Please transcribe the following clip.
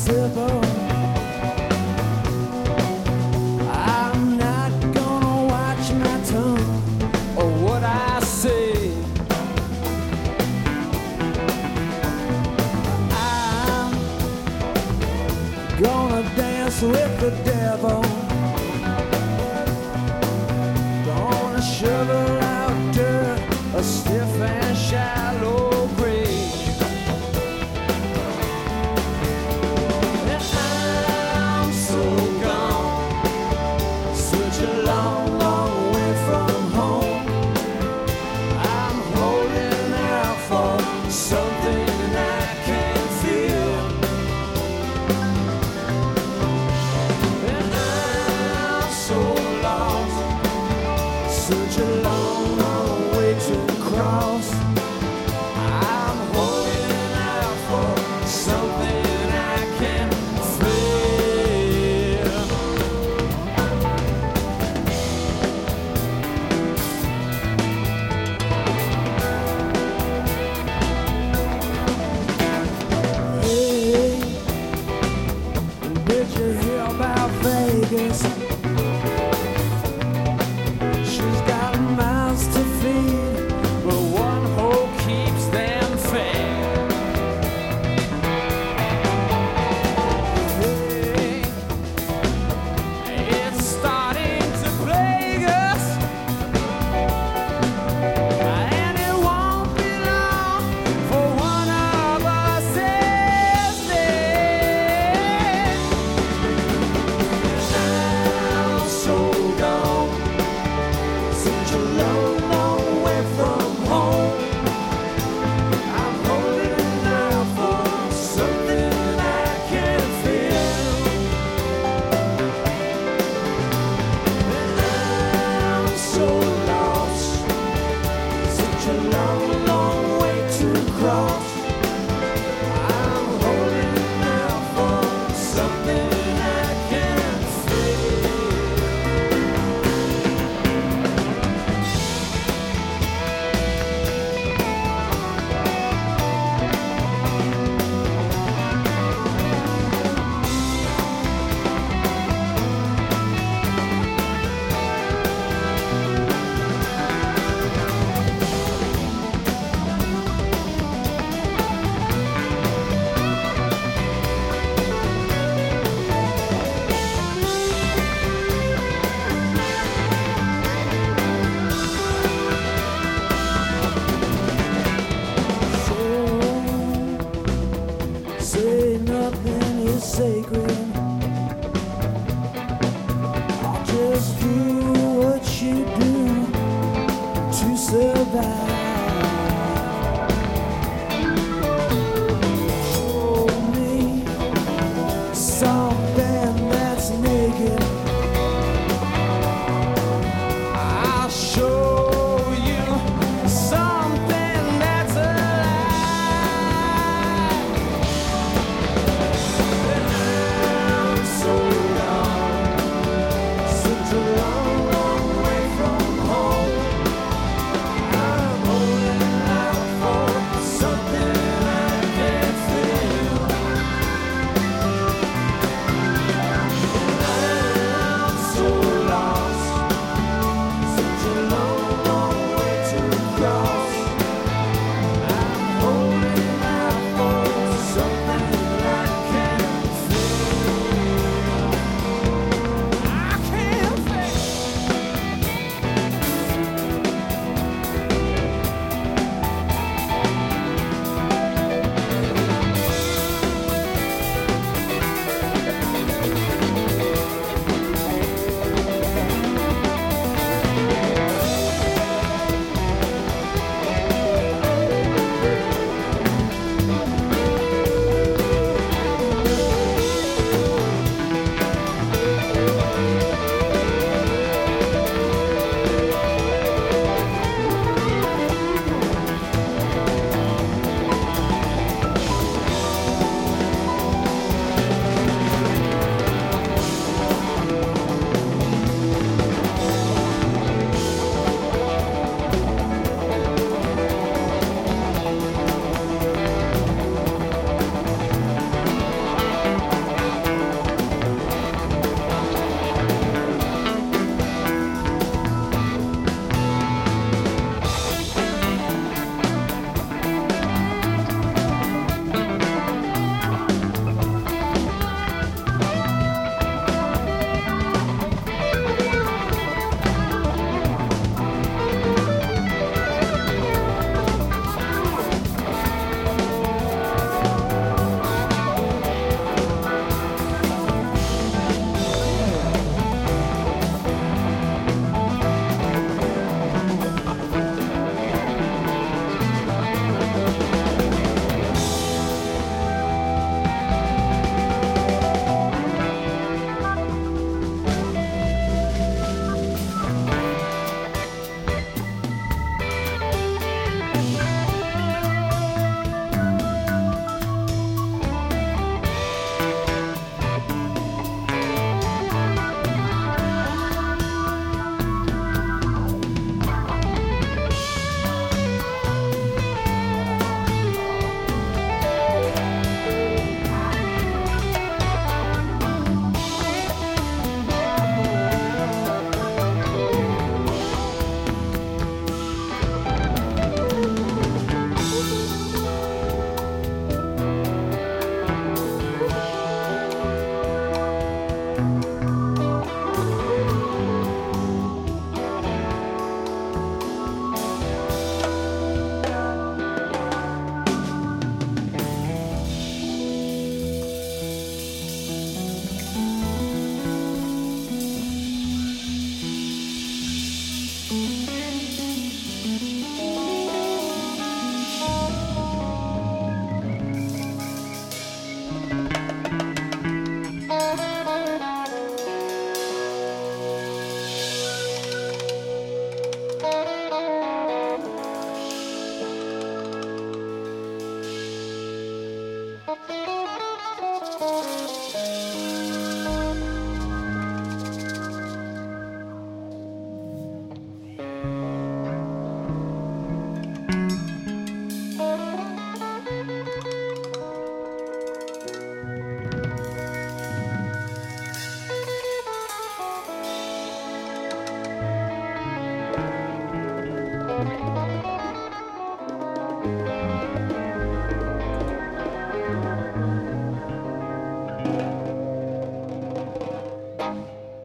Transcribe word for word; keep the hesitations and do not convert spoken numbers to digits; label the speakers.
Speaker 1: simple. I'm not gonna watch my tongue or what I say. I'm gonna dance with the devil. Gonna shovel out dirt, a stiff and shallow grave. And I'm so gone, such a long, long way from home. I'm holding out for something I can't feel. And I'm so lost, such a long, long way to cross. I'm holding out for something I can feel. Hey, did you hear about Vegas? She's got mouths to feed, but one hole keeps them fed. Hey, it's starting to plague us, and it won't be long for one of us is dead. I'm so gone, such a long, long way from home. I'm holding out for something I can feel. And I'm so lost, such a long, long way to cross. I'm holding out for something I can feel. Say nothing is sacred. I'll just do what you do to survive. Show me something that's naked. I'll show you something that's alive. I'm so gone, such a long, long way from home. I'm